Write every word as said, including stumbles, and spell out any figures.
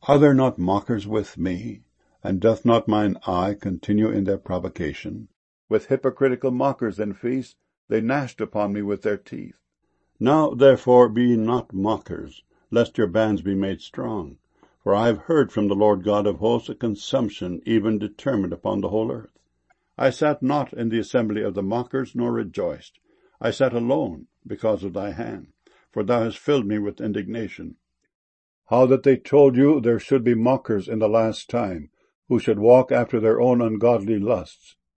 Are there not mockers with me? And doth not mine eye continue in their provocation? With hypocritical mockers in feast, they gnashed upon me with their teeth. Now therefore be ye not mockers, lest your bands be made strong. For I have heard from the Lord God of hosts a consumption even determined upon the whole earth. I sat not in the assembly of the mockers, nor rejoiced. I sat alone because of thy hand, for thou hast filled me with indignation. How that they told you there should be mockers in the last time, who should walk after their own ungodly lusts,